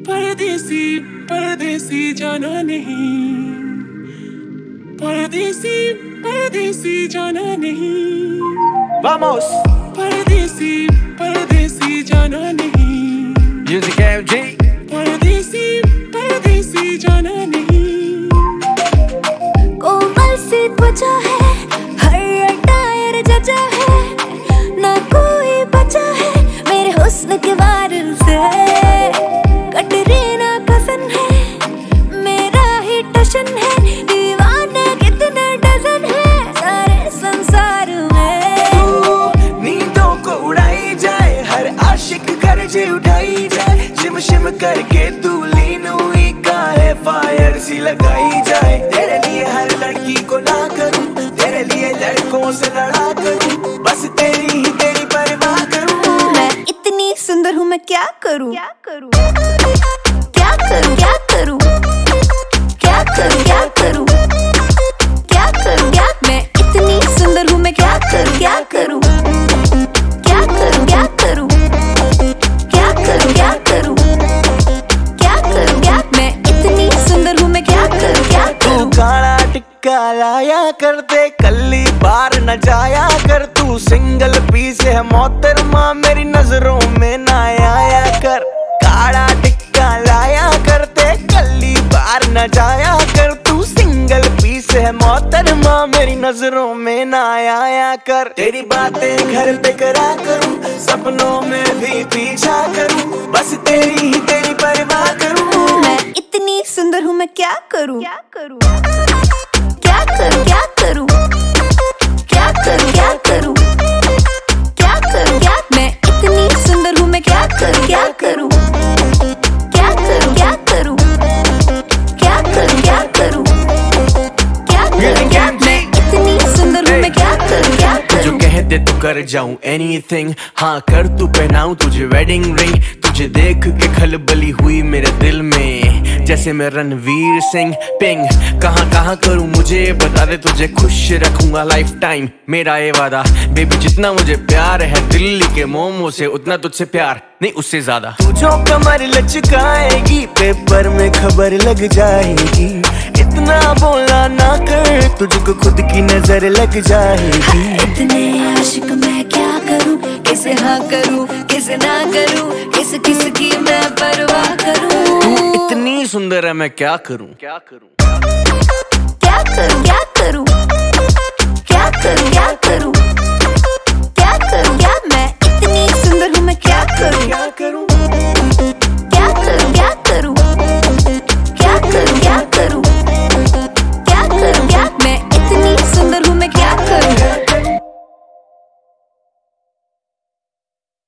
परदेसी परदेसी जाना नहीं, परदेसी परदेसी जाना नहीं, Vamos! परदेसी परदेसी जाना नहीं, Music MG! परदेसी परदेसी जाना नहीं। कोमल सी त्वचा है, हर टायर जचा है, ना कोई बचा है मेरे हुस्न के वार से। कटरीना कसन है, मेरा ही टशन है, दीवाने कितने डजन है सारे संसार में। नींदों को उड़ाई जाए, हर आशिक कर्जे उठाई जाए, शिम शिम करके तू लीन हुई काहे फायर सी लगाई जाए। तेरे लिए हर लड़की को ना करूं, तेरे लिए लड़कों से लड़ा करूं, बस तेरी ही तेरी परवाह करूं। मैं इतनी सुंदर हूँ, मैं क्या करूँ क्या करूँ क्या करूँ क्या करूँ क्या करूँ क्या करूँ क्या करूँ क्या। मैं इतनी सुंदर हूँ, मैं क्या करूँ क्या करूँ क्या करूँ क्या करूँ क्या करूँ क्या करूँ क्या करूँ क्या। मैं इतनी सुंदर हूँ, मैं क्या करूँ क्या करूँ। तू काला टिक्का लाया कर दे, कल्ली बार न जाया कर, तू सिंगल पीस है मोहतरमा, मेरी नजरों में ना आया कर। काला टिक्का लाया कर दे, कल्ली बार न जाया कर, तू सिंगल पीस है मोहतरमा, मेरी नजरों में ना आया कर। तेरी बातें घर पे करा करूं, सपनों में भी पीछा करूं, बस तेरी ही तेरी परवाह करूं। मैं इतनी सुंदर हूँ, मैं क्या करूँ क्या करूँ क्या करूँ क्या करूँ क्या करूँ क्या करूँ क्या करूँ क्या। मैं इतनी सुंदर हूँ, मैं क्या करूँ क्या करूँ क्या करूँ क्या करूँ क्या करूँ क्या करूँ क्या करूँ क्या। मैं इतनी सुंदर हूँ, मैं क्या करूँ क्या करूँ। जो कह दे तो कर जाऊं anything, हाँ कर तू पहनाऊं तुझे वेडिंग रिंग। तुझे देख के खलबली हुई मेरे दिल में, जैसे मैं रणवीर सिंह। पिंग कहाँ कहाँ करूं मुझे बता दे, तुझे खुश रखूंगा लाइफ टाइम, मेरा ये वादा। बेबी जितना मुझे प्यार है दिल्ली के मोमो से, उतना तुझसे प्यार नहीं उससे ज्यादा। तू जो कमर लचकाएगी पेपर में खबर लग जाएगी, इतना बोला ना कर तुझको खुद की नजर लग जाएगी। इतने आशिक मैं क्या करूं, किसे हाँ करूं किसे ना करूं, किस किस की मैं परवाह करूं। तू इतनी सुंदर है मैं क्या करूं क्या करूं क्या करूं क्या करूं क्या करूं क्या करूं क्या करूं क्या। मैं इतनी सुंदर हूँ, मैं क्या